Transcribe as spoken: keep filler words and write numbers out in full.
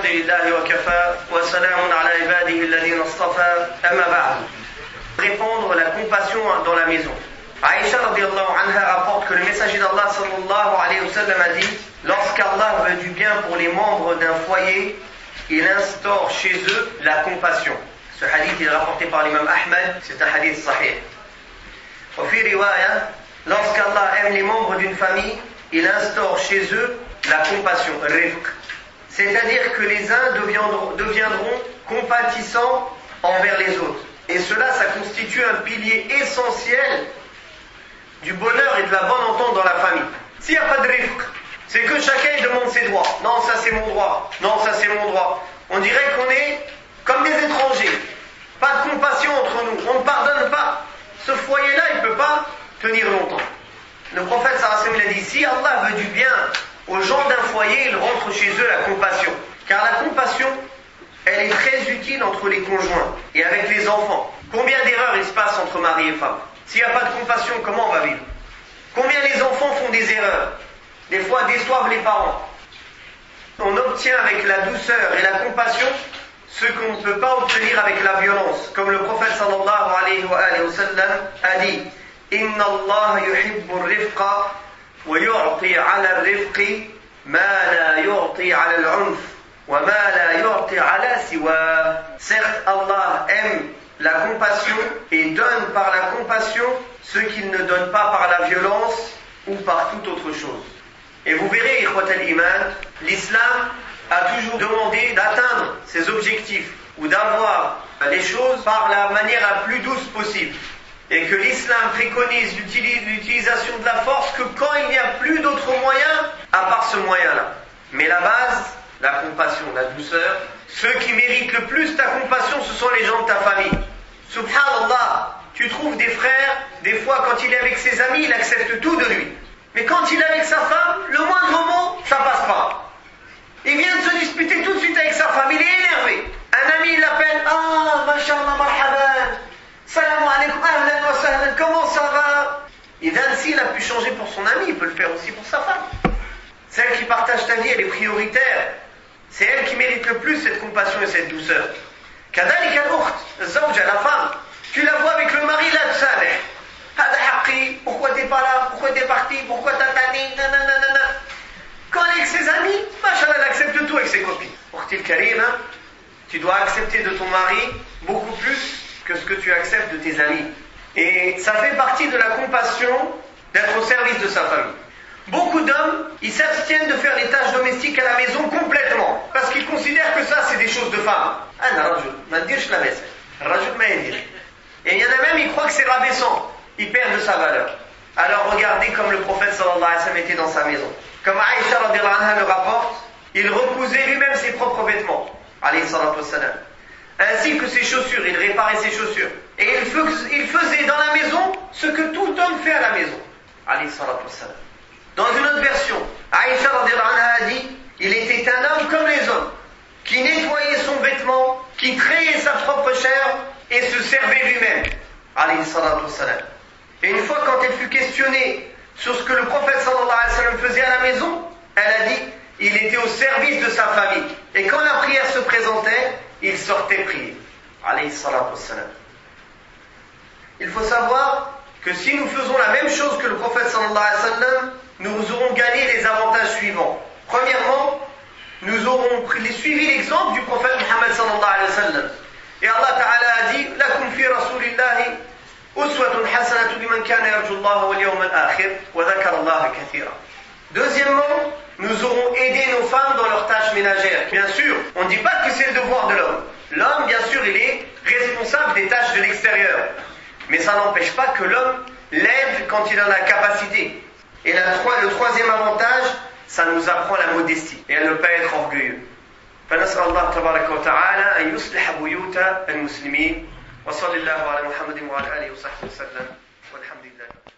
لله وكفى وسلام على عباده الذين اصطفى أما بعد. Répandre la compassion dans la maison. Aïcha radiyallahu anha rapporte que le messager d'Allah sallallahu alayhi wa sallam a dit: lorsqu'Allah veut du bien pour les membres d'un foyer, il instaure chez eux la compassion. Ce hadith est rapporté par l'imam Ahmed, c'est un hadith sahih. Au fi riwaya, lorsqu'Allah aime les membres d'une famille, il instaure chez eux la compassion, rifq. C'est-à-dire que les uns deviendront, deviendront compatissants envers les autres. Et cela, ça constitue un pilier essentiel du bonheur et de la bonne entente dans la famille. S'il n'y a pas de rifq, c'est que chacun demande ses droits. Non, ça c'est mon droit. Non, ça c'est mon droit. On dirait qu'on est comme des étrangers. Pas de compassion entre nous. On ne pardonne pas. Ce foyer-là, il ne peut pas tenir longtemps. Le prophète sallallahu alayhi wa sallam a dit: si Allah veut du bien aux gens d'un foyer, il rentre chez eux la compassion. Car la compassion, elle est très utile entre les conjoints et avec les enfants. Combien d'erreurs il se passe entre mari et femme? S'il n'y a pas de compassion, comment on va vivre? Combien les enfants font des erreurs? Des fois déçoivent les parents. On obtient avec la douceur et la compassion ce qu'on ne peut pas obtenir avec la violence. Comme le prophète sallallahu alayhi wa sallam a dit: Inna Allah yuhibbu ar-rifqa wa yu'ti 'ala ar-rifqi ma la yu'ti 'ala al-'unf wa ma la yu'ti 'ala siwa. Certes, Allah aime la compassion et donne par la compassion ce qu'il ne donne pas par la violence ou par toute autre chose. Et vous verrez, ikhwat al-iman, l'islam a toujours demandé d'atteindre ses objectifs ou d'avoir les choses par la manière la plus douce possible. Et que l'islam préconise l'utilisation de la force que quand il n'y a plus d'autres moyens à part ce moyen-là. Mais la base, la compassion, la douceur, ceux qui méritent le plus ta compassion, ce sont les gens de ta famille. Subhanallah, tu trouves des frères, des fois quand il est avec ses amis, il accepte tout de lui. Mais quand il est avec sa femme, le moindre mot, ça passe pas. Il vient de se disputer tout de suite avec sa femme, il est énervé. Un ami, il l'appelle: ah, mashallah, marhaban, salam alaikum, ahlan wa sahlan, comment ça va? Et bien, s'il a pu changer pour son ami, il peut le faire aussi pour sa femme. Celle qui partage ta vie, elle est prioritaire. C'est elle qui mérite le plus cette compassion et cette douceur. Kadalik al-ukht, zawja, la femme, tu la vois avec le mari là, saleh. Hada haqqi, pourquoi t'es pas là? Pourquoi t'es parti? Pourquoi t'as tanné? Nanana. Quand elle est avec ses amis, machallah, elle accepte tout avec ses copines. Ukhtil karima, tu dois accepter de ton mari beaucoup plus que ce que tu acceptes de tes amis. Et ça fait partie de la compassion d'être au service de sa famille. Beaucoup d'hommes, ils s'abstiennent de faire les tâches domestiques à la maison complètement, parce qu'ils considèrent que ça, c'est des choses de femmes. Et il y en a même, ils croient que c'est rabaissant. Ils perdent de sa valeur. Alors regardez comme le prophète sallallahu alayhi wa sallam était dans sa maison. Comme Aïcha radhiyallahu anha le rapporte, il recousait lui-même ses propres vêtements, alayhi salatu wassalam, ainsi que ses chaussures, il réparait ses chaussures. Et il faisait dans la maison ce que tout homme fait à la maison, alayhi salatu wassalam. Dans une autre version, Aïcha radhiyallahu anha a dit: il était un homme comme les hommes, qui nettoyait son vêtement, qui trayait sa propre chair et se servait lui-même, alayhi salatu wassalam. Et une fois, quand elle fut questionnée sur ce que le prophète sallallahu alayhi wa sallam faisait à la maison, elle a dit: il était au service de sa famille. Et quand la prière se présentait, il sortait prier, alayhi salatu wassalam. Il faut savoir que si nous faisons la même chose que le prophète sallallahu alayhi wa sallam, nous aurons gagné les avantages suivants. Premièrement, nous aurons suivi l'exemple du prophète Muhammad sallallahu alayhi wa sallam. Et Allah Ta'ala a dit: lakum fi rasulillahi uswatun hasanatun liman kana yarju Allah wal yawm al-akhir wa dhakara Allah kathira. Deuxièmement, nous aurons aidé nos femmes dans leurs tâches ménagères. Bien sûr, on ne dit pas que c'est le devoir de l'homme. L'homme, bien sûr, il est responsable des tâches de l'extérieur. Mais ça n'empêche pas que l'homme l'aide quand il en a la capacité. Et la, le troisième avantage, ça nous apprend la modestie et à ne pas être orgueilleux. فنسأل الله تبارك وتعالى أن يصلح بيوت المسلمين وصلى الله على محمد وعلى آله وصحبه وسلم والحمد لله.